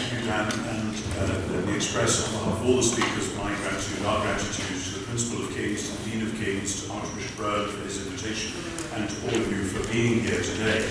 Thank you, Dan, and let me express on behalf of all the speakers my gratitude, our gratitude to the Principal of Kings, to the Dean of Kings, to Archbishop Rowan for his invitation, and to all of you for being here today.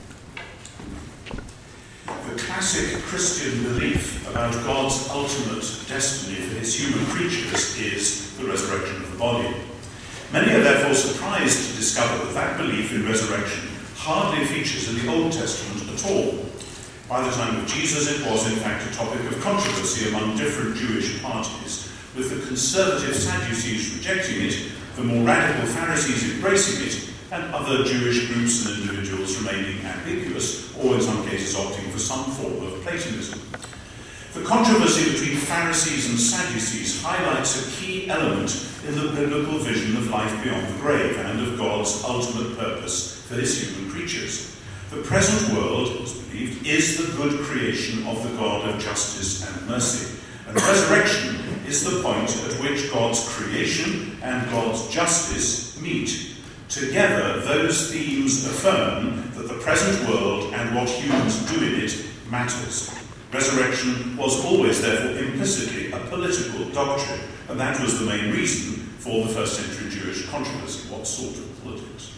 The classic Christian belief about God's ultimate destiny for his human creatures is the resurrection of the body. Many are therefore surprised to discover that that belief in resurrection hardly features in the Old Testament at all. By the time of Jesus, it was in fact a topic of controversy among different Jewish parties, with the conservative Sadducees rejecting it, the more radical Pharisees embracing it, and other Jewish groups and individuals remaining ambiguous, or in some cases opting for some form of Platonism. The controversy between Pharisees and Sadducees highlights a key element in the biblical vision of life beyond the grave and of God's ultimate purpose for his human creatures. The present world, it's believed, is the good creation of the God of justice and mercy. And resurrection is the point at which God's creation and God's justice meet. Together, those themes affirm that the present world and what humans do in it matters. Resurrection was always, therefore, implicitly a political doctrine, and that was the main reason for the first century Jewish controversy. What sort of politics?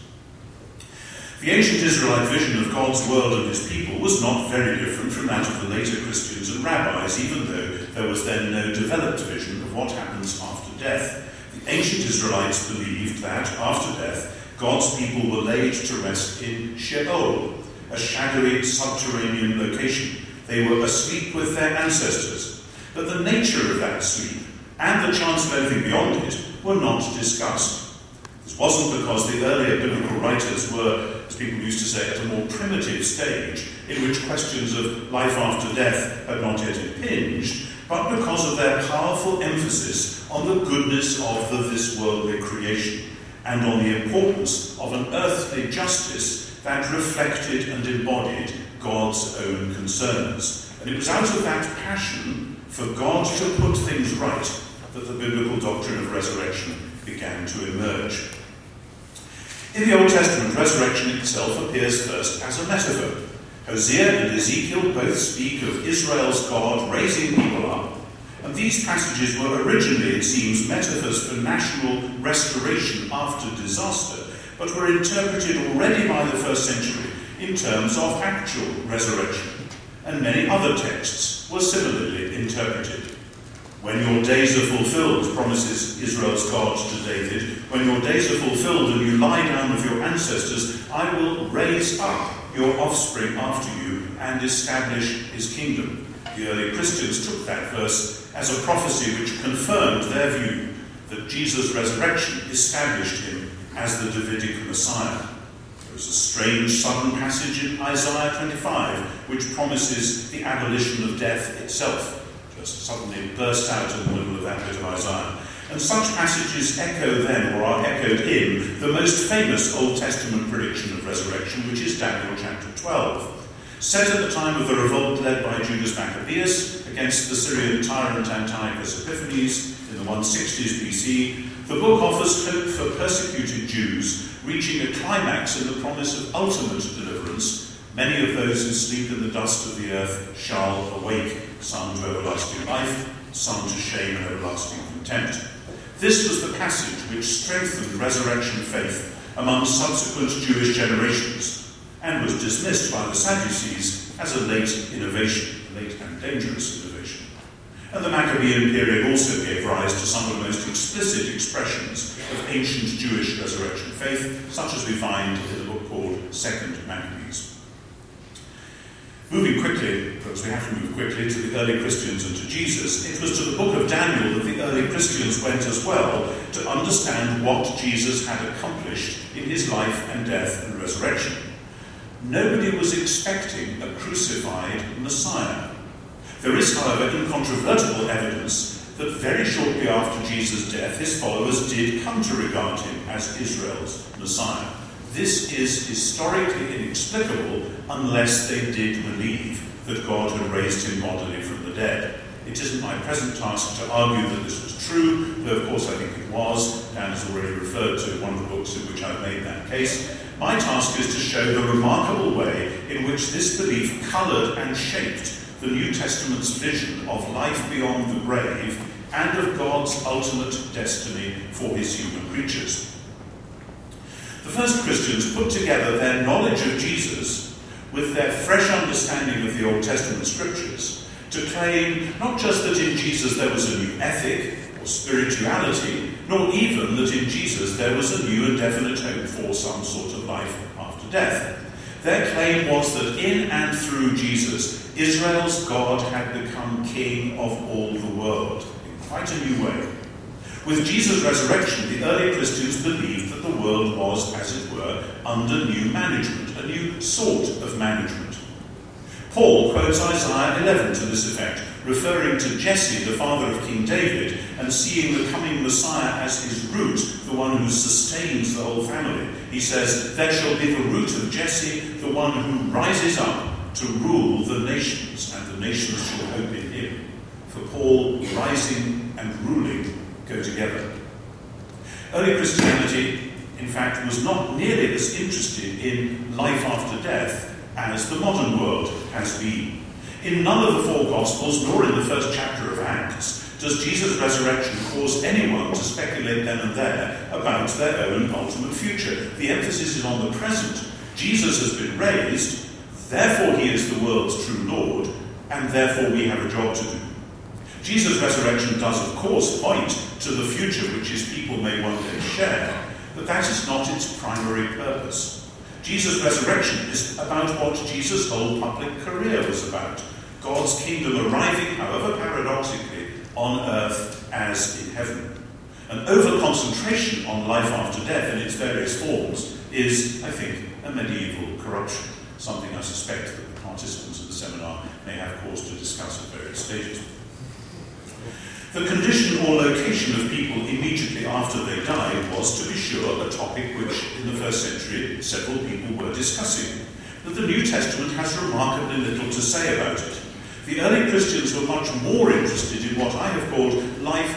The ancient Israelite vision of God's world and his people was not very different from that of the later Christians and rabbis, even though there was then no developed vision of what happens after death. The ancient Israelites believed that, after death, God's people were laid to rest in Sheol, a shadowy subterranean location. They were asleep with their ancestors. But the nature of that sleep and the chance of anything beyond it were not discussed. This wasn't because the earlier biblical writers were, as people used to say, at a more primitive stage in which questions of life after death had not yet impinged, but because of their powerful emphasis on the goodness of the this-worldly creation and on the importance of an earthly justice that reflected and embodied God's own concerns. And it was out of that passion for God to put things right that the biblical doctrine of resurrection began to emerge. In the Old Testament, resurrection itself appears first as a metaphor. Hosea and Ezekiel both speak of Israel's God raising people up, and these passages were originally, it seems, metaphors for national restoration after disaster, but were interpreted already by the first century in terms of actual resurrection, and many other texts were similarly interpreted. When your days are fulfilled, promises Israel's God to David, when your days are fulfilled and you lie down with your ancestors, I will raise up your offspring after you and establish his kingdom. The early Christians took that verse as a prophecy which confirmed their view that Jesus' resurrection established him as the Davidic Messiah. There is a strange sudden passage in Isaiah 25 which promises the abolition of death itself. Just suddenly burst out in the middle of that bit of Isaiah. And such passages echo then, or are echoed in, the most famous Old Testament prediction of resurrection, which is Daniel chapter 12. Set at the time of the revolt led by Judas Maccabeus against the Syrian tyrant Antiochus Epiphanes in the 160s BC, the book offers hope for persecuted Jews, reaching a climax in the promise of ultimate deliverance. Many of those who sleep in the dust of the earth shall awake, some to everlasting life, some to shame and everlasting contempt. This was the passage which strengthened resurrection faith among subsequent Jewish generations, and was dismissed by the Sadducees as a late innovation, late and dangerous innovation. And the Maccabean period also gave rise to some of the most explicit expressions of ancient Jewish resurrection faith, such as we find in the book called Second Maccabees. Moving quickly, because we have to move quickly, to the early Christians and to Jesus, it was to the book of Daniel that the early Christians went as well to understand what Jesus had accomplished in his life and death and resurrection. Nobody was expecting a crucified Messiah. There is, however, incontrovertible evidence that very shortly after Jesus' death, his followers did come to regard him as Israel's Messiah. This is historically inexplicable unless they did believe that God had raised him bodily from the dead. It isn't my present task to argue that this was true, though of course I think it was. Dan has already referred to one of the books in which I've made that case. My task is to show the remarkable way in which this belief coloured and shaped the New Testament's vision of life beyond the grave and of God's ultimate destiny for his human creatures. The first Christians put together their knowledge of Jesus with their fresh understanding of the Old Testament scriptures to claim not just that in Jesus there was a new ethic or spirituality, nor even that in Jesus there was a new and definite hope for some sort of life after death. Their claim was that in and through Jesus, Israel's God had become king of all the world in quite a new way. With Jesus' resurrection, the early Christians believed that the world was, as it were, under new management, a new sort of management. Paul quotes Isaiah 11 to this effect, referring to Jesse, the father of King David, and seeing the coming Messiah as his root, the one who sustains the whole family. He says, "There shall be the root of Jesse, the one who rises up to rule the nations, and the nations shall hope in him." For Paul, rising and ruling go together. Early Christianity, in fact, was not nearly as interested in life after death as the modern world has been. In none of the four Gospels, nor in the first chapter of Acts, does Jesus' resurrection cause anyone to speculate then and there about their own ultimate future. The emphasis is on the present. Jesus has been raised, therefore he is the world's true Lord, and therefore we have a job to do. Jesus' resurrection does, of course, point to the future which his people may one day share, but that is not its primary purpose. Jesus' resurrection is about what Jesus' whole public career was about. God's kingdom arriving, however paradoxically, on earth as in heaven. An over-concentration on life after death in its various forms is, I think, a medieval corruption, something I suspect that the participants of the seminar may have cause to discuss at various stages. The condition or location of people immediately after they died was, to be sure, a topic which, in the first century, several people were discussing. But the New Testament has remarkably little to say about it. The early Christians were much more interested in what I have called life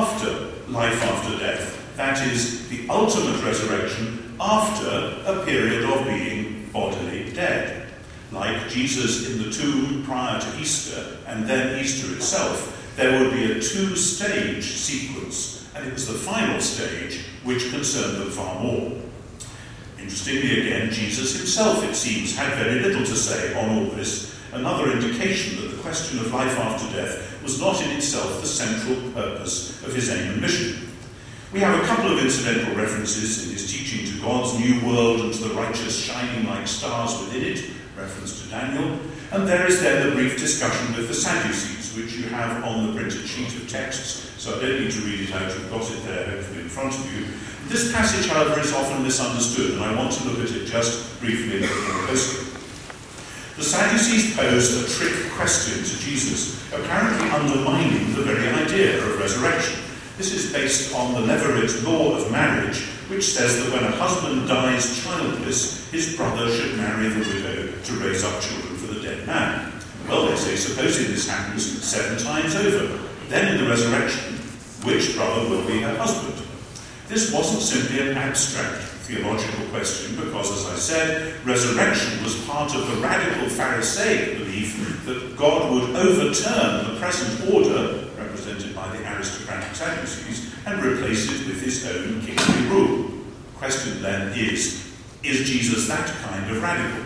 after death. That is, the ultimate resurrection after a period of being bodily dead. Like Jesus in the tomb prior to Easter, and then Easter itself, there would be a two-stage sequence, and it was the final stage which concerned them far more. Interestingly again, Jesus himself, it seems, had very little to say on all this, another indication that the question of life after death was not in itself the central purpose of his aim and mission. We have a couple of incidental references in his teaching to God's new world and to the righteous shining like stars within it, reference to Daniel, and there is then the brief discussion with the Sadducees, which you have on the printed sheet of texts, so I don't need to read it out, you've got it there hopefully in front of you. This passage, however, is often misunderstood, and I want to look at it just briefly and more closely. The Sadducees posed a trick question to Jesus, apparently undermining the very idea of resurrection. This is based on the Levirate law of marriage, which says that when a husband dies childless, his brother should marry the widow to raise up children for the dead man. Well, they say, supposing this happens 7 times over, then in the resurrection, which brother will be her husband? This wasn't simply an abstract theological question, because, as I said, resurrection was part of the radical Pharisaic belief that God would overturn the present order, represented by the aristocratic Sadducees, and replace it with his own kingly rule. The question then is Jesus that kind of radical?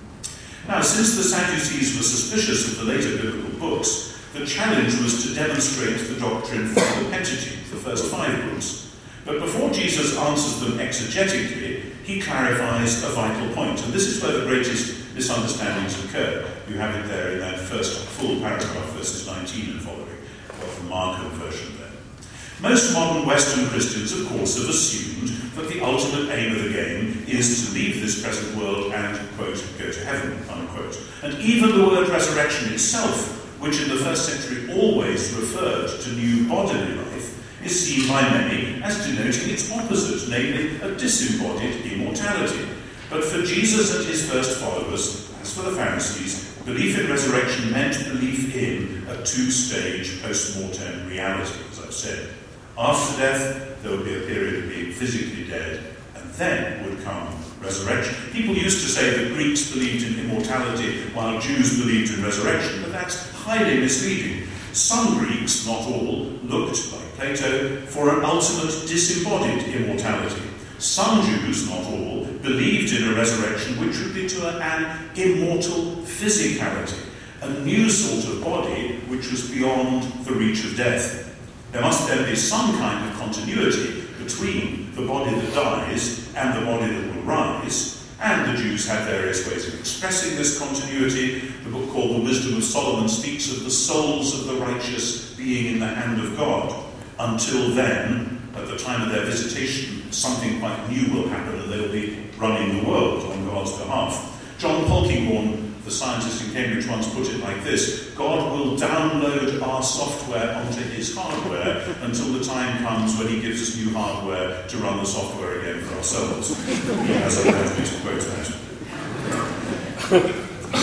Now, since the Sadducees were suspicious of the later biblical books, the challenge was to demonstrate the doctrine from the Pentateuch, the first 5 books. But before Jesus answers them exegetically, he clarifies a vital point, and this is where the greatest misunderstandings occur. You have it there in that first full paragraph, verses 19 and following, of the Markan version there. Most modern Western Christians, of course, have assumed that the ultimate aim of the game is to leave this present world and, quote, go to heaven, unquote. And even the word resurrection itself, which in the first century always referred to new bodily life, is seen by many as denoting its opposite, namely a disembodied immortality. But for Jesus and his first followers, as for the Pharisees, belief in resurrection meant belief in a 2-stage post-mortem reality, as I've said. After death, there would be a period of being physically dead, and then would come resurrection. People used to say that Greeks believed in immortality while Jews believed in resurrection, but that's highly misleading. Some Greeks, not all, looked, like Plato, for an ultimate disembodied immortality. Some Jews, not all, believed in a resurrection which would lead to an immortal physicality, a new sort of body which was beyond the reach of death. There must then be some kind of continuity between the body that dies and the body that will rise, and the Jews had various ways of expressing this continuity. The book called The Wisdom of Solomon speaks of the souls of the righteous being in the hand of God. Until then, at the time of their visitation, something quite new will happen and they'll be running the world on God's behalf. John Polkinghorne, the scientist in Cambridge, once put it like this: God will download our software onto his hardware until the time comes when he gives us new hardware to run the software again for ourselves. He has allowed me to quote that.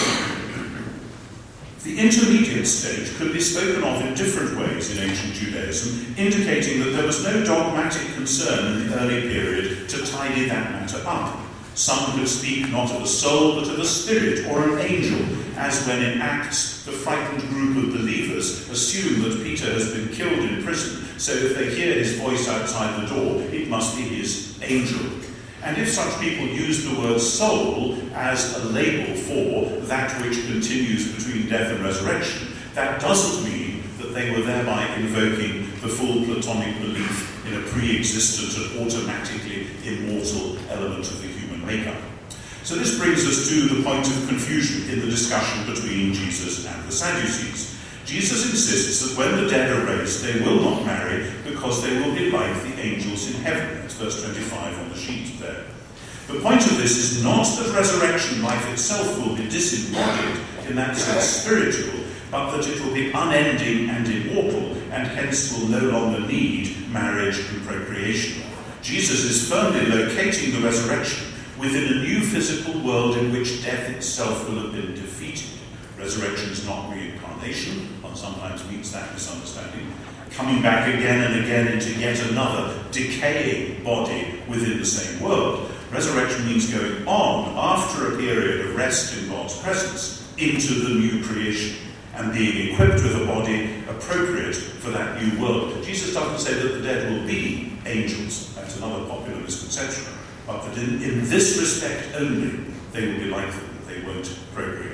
The intermediate stage could be spoken of in different ways in ancient Judaism, indicating that there was no dogmatic concern in the early period to tidy that matter up. Some could speak not of a soul, but of a spirit or an angel, as when in Acts the frightened group of believers assume that Peter has been killed in prison, so if they hear his voice outside the door, it must be his angel. And if such people use the word soul as a label for that which continues between death and resurrection, that doesn't mean that they were thereby invoking the full Platonic belief in a pre-existent and automatically immortal element of the human makeup. So this brings us to the point of confusion in the discussion between Jesus and the Sadducees. Jesus insists that when the dead are raised, they will not marry because they will be like the angels in heaven. That's verse 25 on the sheet there. The point of this is not that resurrection life itself will be disembodied, in that sense spiritual, but that it will be unending and immortal, and hence will no longer need marriage and procreation. Jesus is firmly locating the resurrection within a new physical world in which death itself will have been defeated. Resurrection is not reincarnation. One sometimes meets that misunderstanding. Coming back again and again into yet another decaying body within the same world. Resurrection means going on after a period of rest in God's presence into the new creation and being equipped with a body appropriate for that new world. Jesus doesn't say that the dead will be angels. That's another popular misconception. But that in this respect only, they will be like them, that they won't procreate.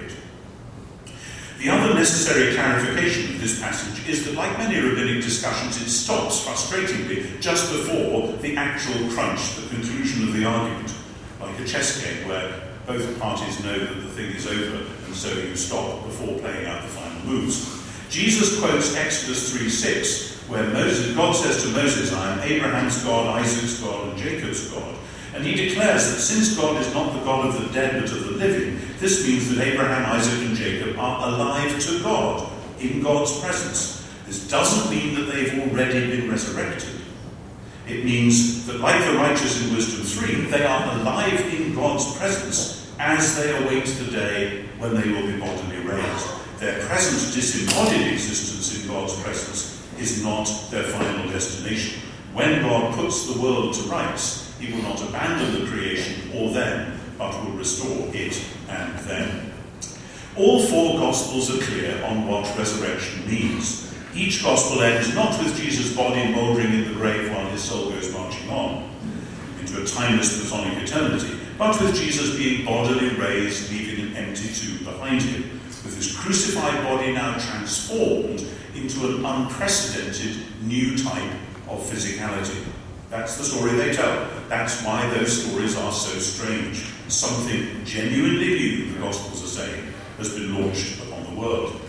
The other necessary clarification of this passage is that, like many rabbinic discussions, it stops frustratingly just before the actual crunch, the conclusion of the argument, like a chess game where both parties know that the thing is over, and so you stop before playing out the final moves. Jesus quotes Exodus 3:6, where God says to Moses, "I am Abraham's God, Isaac's God, and Jacob's God." And he declares that since God is not the God of the dead but of the living, this means that Abraham, Isaac, and Jacob are alive to God, in God's presence. This doesn't mean that they've already been resurrected. It means that, like the righteous in Wisdom 3, they are alive in God's presence as they await the day when they will be bodily raised. Their present disembodied existence in God's presence is not their final destination. When God puts the world to rights, he will not abandon the creation or them, but will restore it and them. All four Gospels are clear on what resurrection means. Each Gospel ends not with Jesus' body mouldering in the grave while his soul goes marching on into a timeless Platonic eternity, but with Jesus being bodily raised, leaving an empty tomb behind him, with his crucified body now transformed into an unprecedented new type of physicality. That's the story they tell. That's why those stories are so strange. Something genuinely new, the Gospels are saying, has been launched upon the world.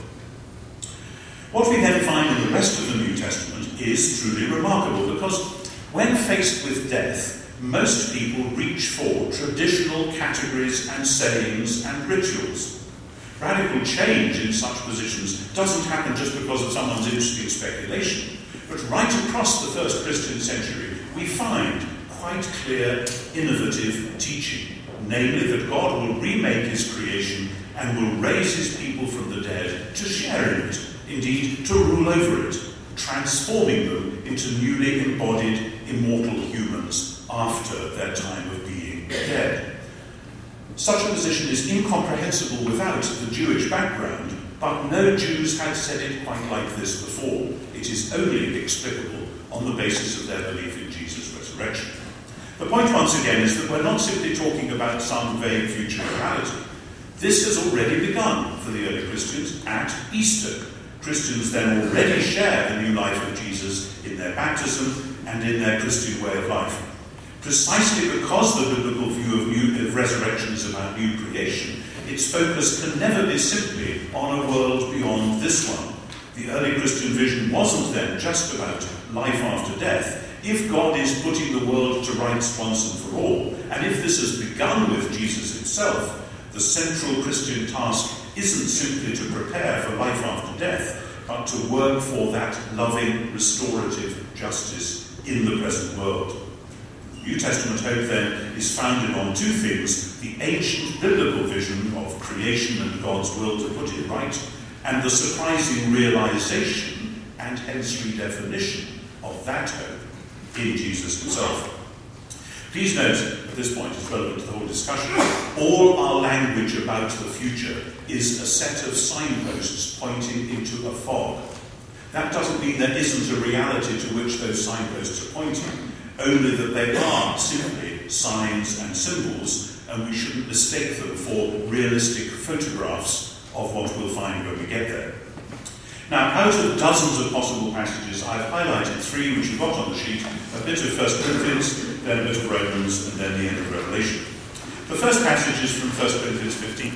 What we then find in the rest of the New Testament is truly remarkable, because when faced with death, most people reach for traditional categories and sayings and rituals. Radical change in such positions doesn't happen just because of someone's interesting speculation, but right across the first Christian century, we find quite clear, innovative teaching, namely that God will remake his creation and will raise his people from the dead to share in it, indeed to rule over it, transforming them into newly embodied immortal humans after their time of being dead. Such a position is incomprehensible without the Jewish background, but no Jews had said it quite like this before. It is only explicable on the basis of their belief in Jesus' resurrection. The point, once again, is that we're not simply talking about some vague future reality. This has already begun for the early Christians at Easter. Christians then already share the new life of Jesus in their baptism and in their Christian way of life. Precisely because the biblical view of resurrection is about new creation, its focus can never be simply on a world beyond this one. The early Christian vision wasn't then just about life after death. If God is putting the world to rights once and for all, and if this has begun with Jesus himself, the central Christian task isn't simply to prepare for life after death, but to work for that loving, restorative justice in the present world. New Testament hope, then, is founded on two things: the ancient biblical vision of creation and God's will to put it right, and the surprising realization and hence redefinition of that hope in Jesus himself. Please note, at this point, it's relevant to the whole discussion, all our language about the future is a set of signposts pointing into a fog. That doesn't mean there isn't a reality to which those signposts are pointing, only that they are simply signs and symbols, and we shouldn't mistake them for realistic photographs of what we'll find when we get there. Now, out of dozens of possible passages, I've highlighted three which you've got on the sheet: a bit of 1 Corinthians, then a bit of Romans, and then the end of Revelation. The first passage is from 1 Corinthians 15.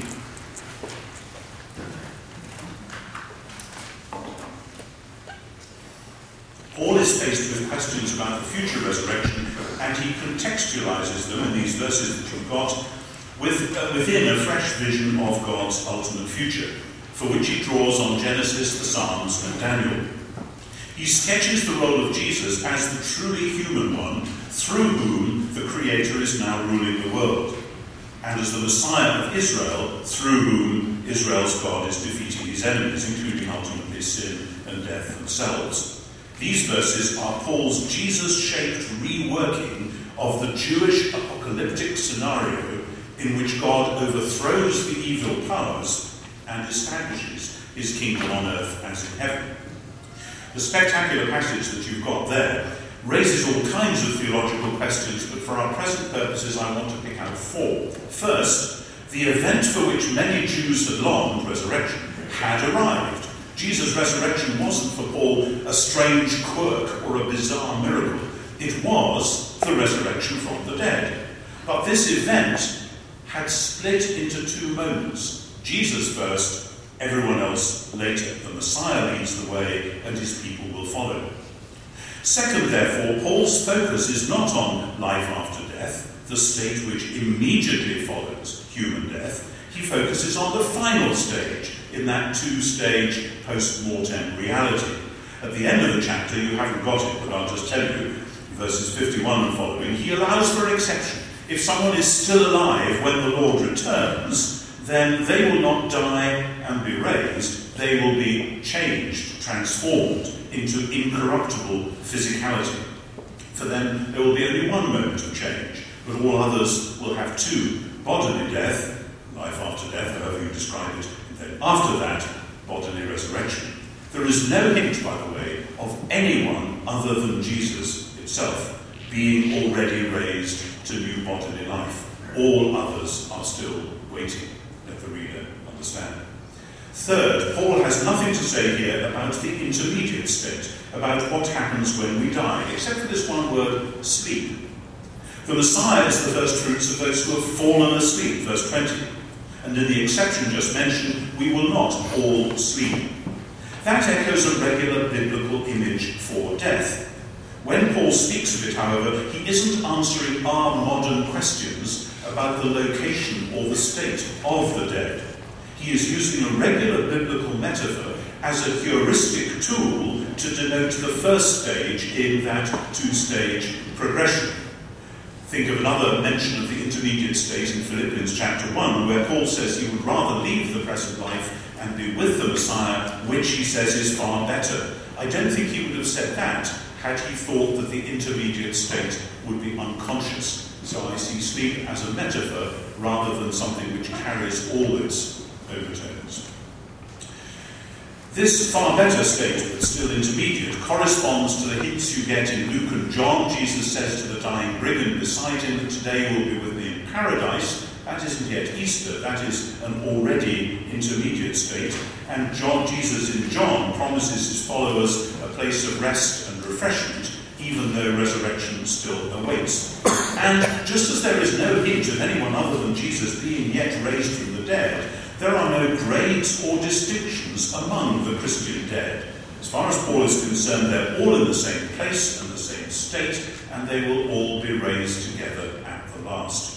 Paul is faced with questions about the future resurrection, and he contextualizes them in these verses that you've got within a fresh vision of God's ultimate future, for which he draws on Genesis, the Psalms, and Daniel. He sketches the role of Jesus as the truly human one, through whom the Creator is now ruling the world, and as the Messiah of Israel, through whom Israel's God is defeating his enemies, including ultimately sin and death themselves. These verses are Paul's Jesus-shaped reworking of the Jewish apocalyptic scenario in which God overthrows the evil powers and establishes his kingdom on earth as in heaven. The spectacular passage that you've got there raises all kinds of theological questions, but for our present purposes I want to pick out four. First, the event for which many Jews had longed, resurrection, had arrived. Jesus' resurrection wasn't for Paul a strange quirk or a bizarre miracle. It was the resurrection from the dead. But this event had split into two moments. Jesus first, everyone else later. The Messiah leads the way, and his people will follow. Second, therefore, Paul's focus is not on life after death, the state which immediately follows human death. He focuses on the final stage, in that two-stage post-mortem reality. At the end of the chapter, you haven't got it, but I'll just tell you, verses 51 and following, he allows for an exception. If someone is still alive when the Lord returns, then they will not die and be raised. They will be changed, transformed into incorruptible physicality. For them, there will be only one moment of change, but all others will have two: bodily death, life after death, however you describe it, and then after that, bodily resurrection. There is no hint, by the way, of anyone other than Jesus himself being already raised to new bodily life. All others are still waiting. Let the reader understand. Third, Paul has nothing to say here about the intermediate state, about what happens when we die, except for this one word, sleep. The Messiah is the first fruits of those who have fallen asleep, verse 20. And in the exception just mentioned, we will not all sleep. That echoes a regular biblical image for death. When Paul speaks of it, however, he isn't answering our modern questions about the location or the state of the dead. He is using a regular biblical metaphor as a heuristic tool to denote the first stage in that two-stage progression. Think of another mention of the intermediate state in Philippians chapter 1, where Paul says he would rather leave the present life and be with the Messiah, which he says is far better. I don't think he would have said that had he thought that the intermediate state would be unconscious. So I see sleep as a metaphor rather than something which carries all its overtones. This far better state, but still intermediate, corresponds to the hints you get in Luke and John. Jesus says to the dying brigand beside him that today you will be with me in paradise. That isn't yet Easter, that is an already intermediate state. And Jesus in John promises his followers a place of rest and refreshment, even though resurrection still awaits. And just as there is no hint of anyone other than Jesus being yet raised from the dead, there are no grades or distinctions among the Christian dead. As far as Paul is concerned, they're all in the same place and the same state, and they will all be raised together at the last.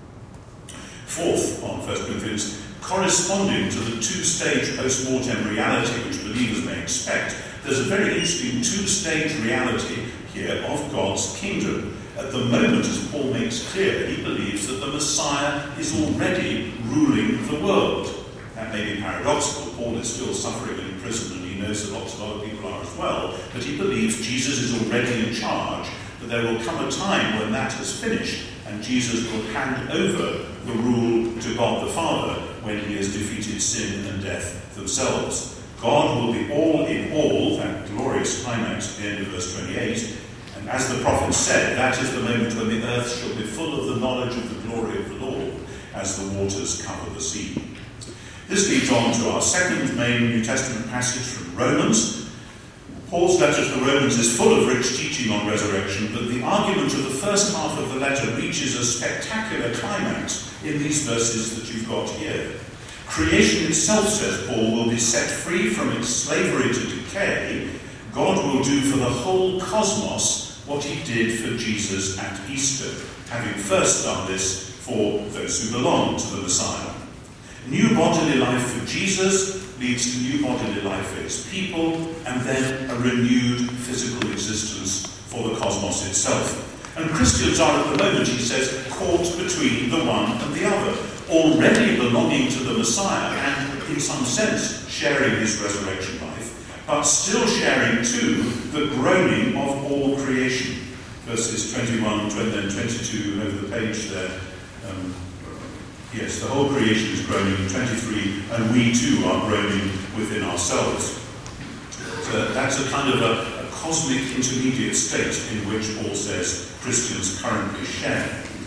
Fourth, on 1 Corinthians, corresponding to the two-stage post-mortem reality which believers may expect, there's a very interesting two-stage reality here of God's kingdom. At the moment, as Paul makes clear, he believes that the Messiah is already ruling the world. That may be paradoxical. Paul is still suffering in prison, and he knows that lots of other people are as well. But he believes Jesus is already in charge, that there will come a time when that has finished, and Jesus will hand over the rule to God the Father when he has defeated sin and death themselves. God will be all in all, that glorious climax at the end of verse 28. And as the prophet said, that is the moment when the earth shall be full of the knowledge of the glory of the Lord, as the waters cover the sea. This leads on to our second main New Testament passage from Romans. Paul's letter to the Romans is full of rich teaching on resurrection, but the argument of the first half of the letter reaches a spectacular climax in these verses that you've got here. Creation itself, says Paul, will be set free from its slavery to decay. God will do for the whole cosmos what he did for Jesus at Easter, having first done this for those who belong to the Messiah. New bodily life for Jesus leads to new bodily life for his people, and then a renewed physical existence for the cosmos itself. And Christians are at the moment, he says, caught between the one and the other, already belonging to the Messiah and, in some sense, sharing his resurrection life, but still sharing too the groaning of all creation. Verses 21 and then 22 over the page there. Yes, the whole creation is groaning. 23, and we too are groaning within ourselves. So that's a kind of a cosmic intermediate state in which Paul says Christians currently share.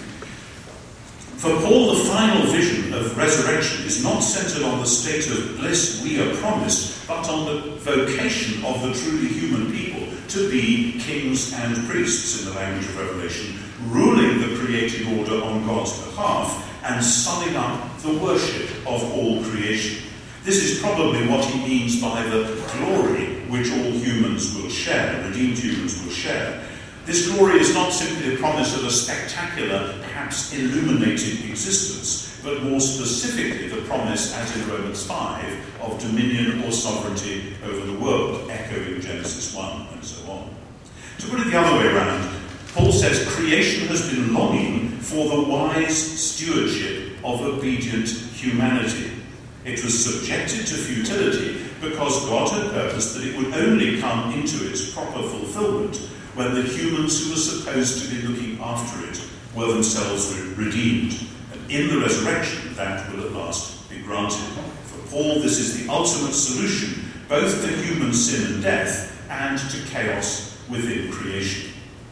For Paul, the final vision of resurrection is not centered on the state of bliss we are promised, but on the vocation of the truly human people to be kings and priests, in the language of Revelation, ruling the created order on God's behalf and summing up the worship of all creation. This is probably what he means by the glory which all humans will share, redeemed humans will share. This glory is not simply a promise of a spectacular, perhaps illuminated existence, but more specifically the promise, as in Romans 5, of dominion or sovereignty over the world, echoing Genesis 1 and so on. To put it the other way around, Paul says creation has been longing for the wise stewardship of obedient humanity. It was subjected to futility because God had purposed that it would only come into its proper fulfillment when the humans who were supposed to be looking after it were themselves redeemed. And in the resurrection, that will at last be granted. For Paul, this is the ultimate solution, both to human sin and death, and to chaos within creation.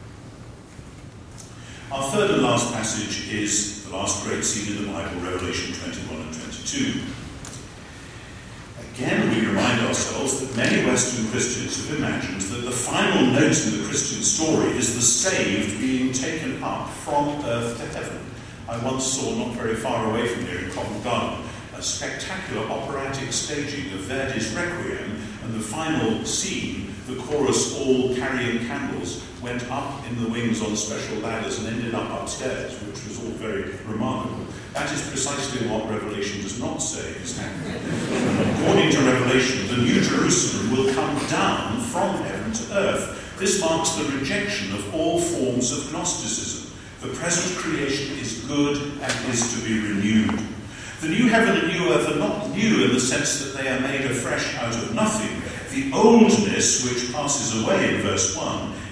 Our third and last passage is the last great scene in the Bible, Revelation 21 and 22. Again, we remind ourselves that many Western Christians have imagined that the final note in the Christian story is the saved being taken up from earth to heaven. I once saw, not very far away from here in Covent Garden, a spectacular operatic staging of Verdi's Requiem, and the final scene, the chorus all carrying candles, went up in the wings on special ladders and ended up upstairs, which was all very remarkable. That is precisely what Revelation does not say is happening. According to Revelation, the New Jerusalem will come down from heaven to earth. This marks the rejection of all forms of Gnosticism. The present creation is good and is to be renewed. The new heaven and new earth are not new in the sense that they are made afresh out of nothing. The oldness, which passes away in verse 1,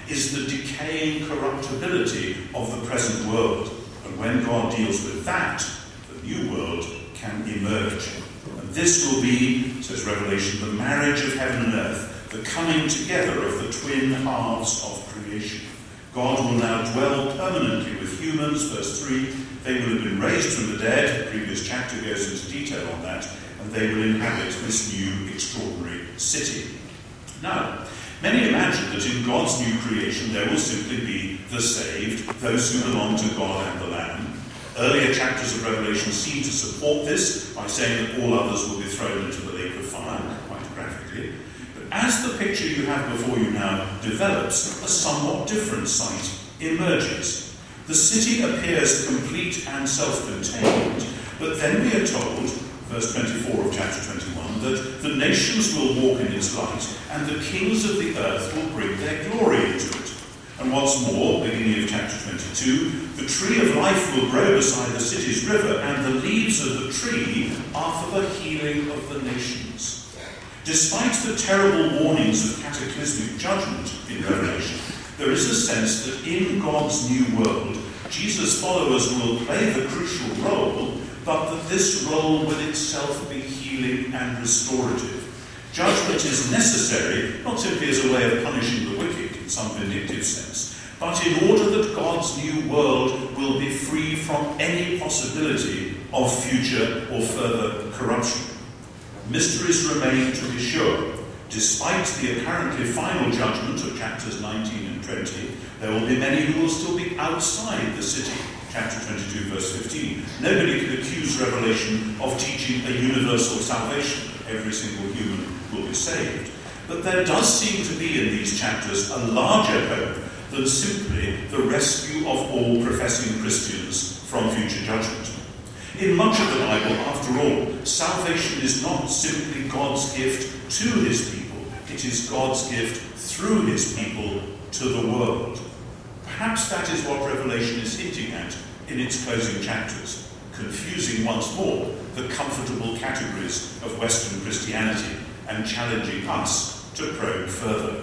is the decaying corruptibility of the present world. And when God deals with that, the new world can emerge. And this will be, says Revelation, the marriage of heaven and earth, the coming together of the twin halves of creation. God will now dwell permanently with humans, verse 3. They will have been raised from the dead. The previous chapter goes into detail on that. And they will inhabit this new extraordinary city. Now, many imagine that in God's new creation there will simply be the saved, those who belong to God and the Lamb. Earlier chapters of Revelation seem to support this by saying that all others will be thrown into the lake of fire, quite graphically. But as the picture you have before you now develops, a somewhat different sight emerges. The city appears complete and self-contained, but then we are told, verse 24 of chapter 21, that the nations will walk in its light, and the kings of the earth will bring their glory into it. And what's more, beginning of chapter 22, the tree of life will grow beside the city's river, and the leaves of the tree are for the healing of the nations. Despite the terrible warnings of cataclysmic judgment in Revelation, there is a sense that in God's new world, Jesus' followers will play the crucial role, but that this role will itself be healing and restorative. Judgment is necessary, not simply as a way of punishing the wicked in some vindictive sense, but in order that God's new world will be free from any possibility of future or further corruption. Mysteries remain to be sure. Despite the apparently final judgment of chapters 19 and 20, there will be many who will still be outside the city. Chapter 22, verse 15. Nobody can accuse Revelation of teaching a universal salvation. Every single human will be saved. But there does seem to be in these chapters a larger hope than simply the rescue of all professing Christians from future judgment. In much of the Bible, after all, salvation is not simply God's gift to his people. It is God's gift through his people to the world. Perhaps that is what Revelation is hinting at in its closing chapters, confusing once more the comfortable categories of Western Christianity and challenging us to probe further.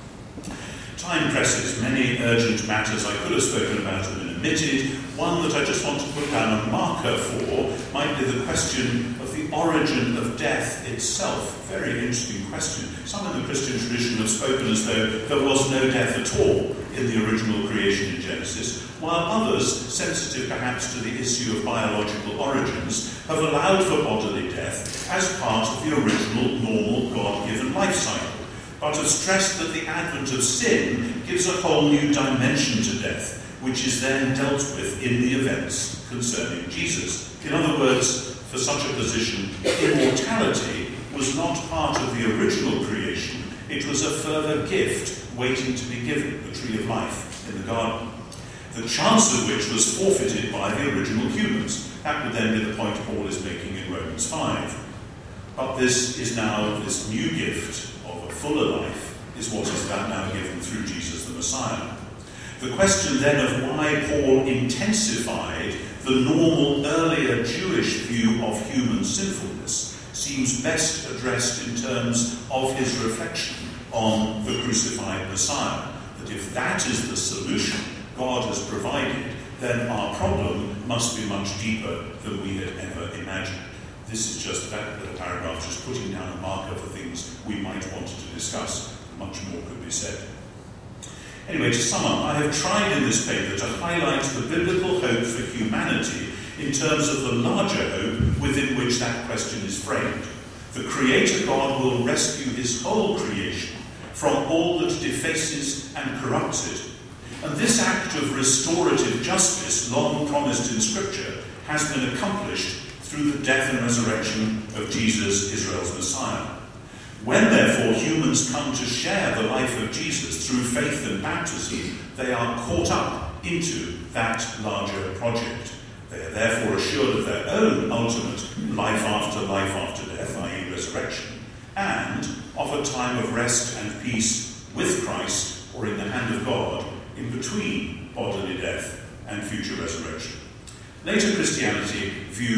Time presses. Many urgent matters I could have spoken about have been omitted. One that I just want to put down a marker for might be the question of the origin of death itself. Very interesting question. Some in the Christian tradition have spoken as though there was no death at all in the original creation in Genesis, while others, sensitive perhaps to the issue of biological origins, have allowed for bodily death as part of the original normal God-given life cycle, but have stressed that the advent of sin gives a whole new dimension to death, which is then dealt with in the events concerning Jesus. In other words, for such a position, immortality was not part of the original creation, it was a further gift waiting to be given, the tree of life in the garden, the chance of which was forfeited by the original humans. That would then be the point Paul is making in Romans 5. But this is now, this new gift of a fuller life is what is now given through Jesus the Messiah. The question then of why Paul intensified the normal earlier Jewish view of human sinfulness seems best addressed in terms of his reflection on the crucified Messiah. That if that is the solution God has provided, then our problem must be much deeper than we had ever imagined. This is just that little paragraph, just putting down a marker for things we might want to discuss. Much more could be said. Anyway, to sum up, I have tried in this paper to highlight the biblical hope for humanity in terms of the larger hope within which that question is framed. The Creator God will rescue his whole creation from all that defaces and corrupts it. And this act of restorative justice, long promised in Scripture, has been accomplished through the death and resurrection of Jesus, Israel's Messiah. When, therefore, humans come to share the life of Jesus through faith and baptism, they are caught up into that larger project. They are therefore assured of their own ultimate life after death, i.e. resurrection, and of a time of rest and peace with Christ, or in the hand of God, in between bodily death and future resurrection. Later Christianity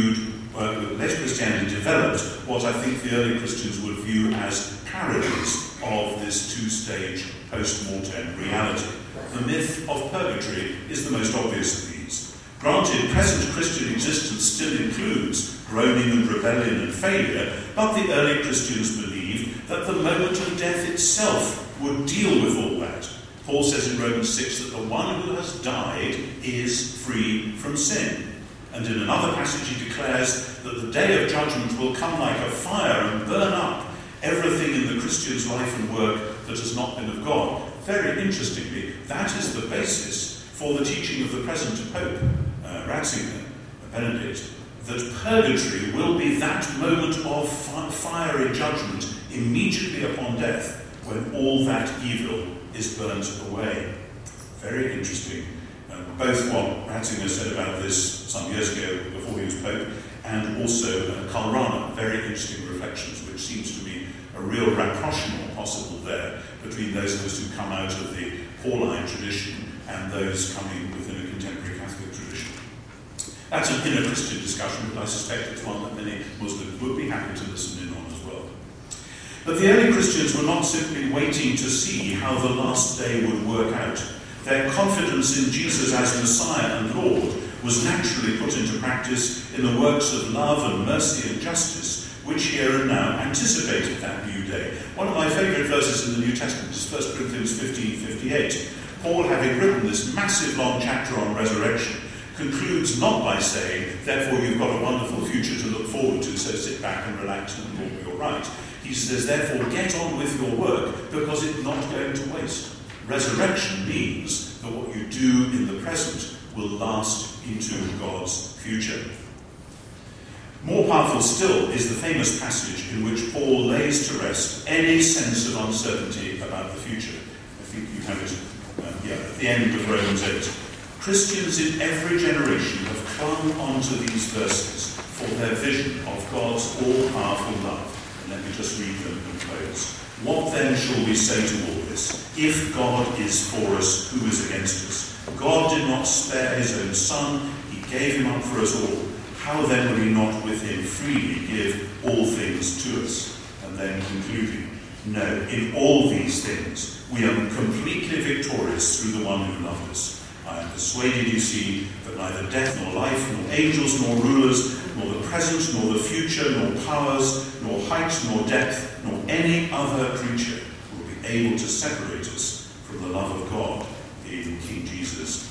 developed what I think the early Christians would view as parodies of this two-stage post-mortem reality. The myth of purgatory is the most obvious of these. Granted, present Christian existence still includes groaning and rebellion and failure, but the early Christians believed that the moment of death itself would deal with all that. Paul says in Romans 6 that the one who has died is free from sin. And in another passage he declares that the day of judgment will come like a fire and burn up everything in the Christian's life and work that has not been of God. Very interestingly, that is the basis for the teaching of the present Pope, Ratzinger, Benedict, that purgatory will be that moment of fiery judgment immediately upon death, when all that evil is burnt away. Very interesting. Both what Ratzinger said about this some years ago before he was Pope, and also Karl Rahner, very interesting reflections, which seems to be a real rapprochement possible there between those of us who come out of the Pauline tradition and those coming within a contemporary Catholic tradition. That's an inner Christian discussion, but I suspect it's one that many Muslims would be happy to listen in on as well. But the early Christians were not simply waiting to see how the last day would work out. Their confidence in Jesus as Messiah and Lord was naturally put into practice in the works of love and mercy and justice, which here and now anticipated that new day. One of my favourite verses in the New Testament is 1 Corinthians 15:58. Paul, having written this massive long chapter on resurrection, concludes not by saying, therefore you've got a wonderful future to look forward to, so sit back and relax and all will be all right. He says, therefore get on with your work, because it's not going to waste. Resurrection means that what you do in the present will last into God's future. More powerful still is the famous passage in which Paul lays to rest any sense of uncertainty about the future. I think you have it at the end of Romans 8. Christians in every generation have clung onto these verses for their vision of God's all-powerful love. And let me just read them and close. What then shall we say to all this? If God is for us, who is against us? God did not spare his own Son, he gave him up for us all. How then will he not with him freely give all things to us? And then concluding, no, in all these things we are completely victorious through the one who loved us. I am persuaded, you see, that neither death nor life, nor angels nor rulers, nor the present nor the future, nor powers, nor height nor depth, nor any other creature will be able to separate us from the love of God in King Jesus